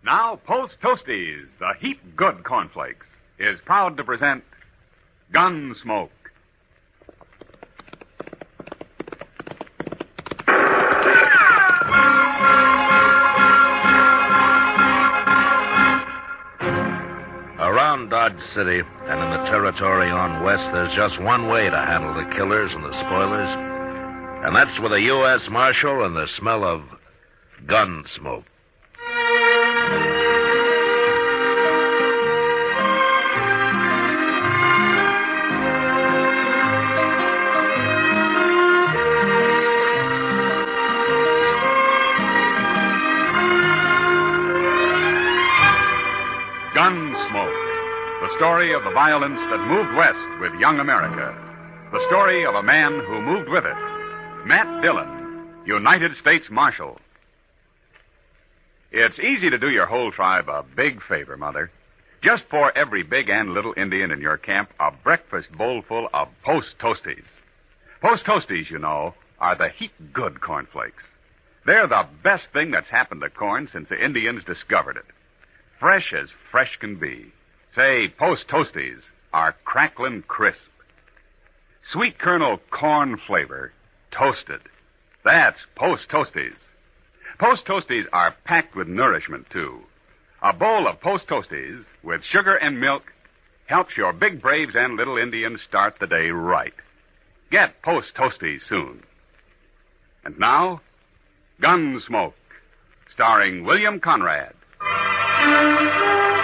Now, Post Toasties, the heap good cornflakes, is proud to present Gunsmoke. Around Dodge City and in the territory on west, there's just one way to handle the killers and the spoilers, and that's with a U.S. Marshal and the smell of gun smoke. Gunsmoke, the story of the violence that moved west with young America. The story of a man who moved with it. Matt Dillon, United States Marshal. It's easy to do your whole tribe a big favor, Mother. Just pour every big and little Indian in your camp a breakfast bowlful of Post Toasties. Post Toasties, you know, are the heap good cornflakes. They're the best thing that's happened to corn since the Indians discovered it. Fresh as fresh can be. Say, Post Toasties are cracklin' crisp. Sweet kernel corn flavor, toasted. That's Post Toasties. Post Toasties are packed with nourishment, too. A bowl of Post Toasties with sugar and milk helps your big braves and little Indians start the day right. Get Post Toasties soon. And now, Gunsmoke, starring William Conrad.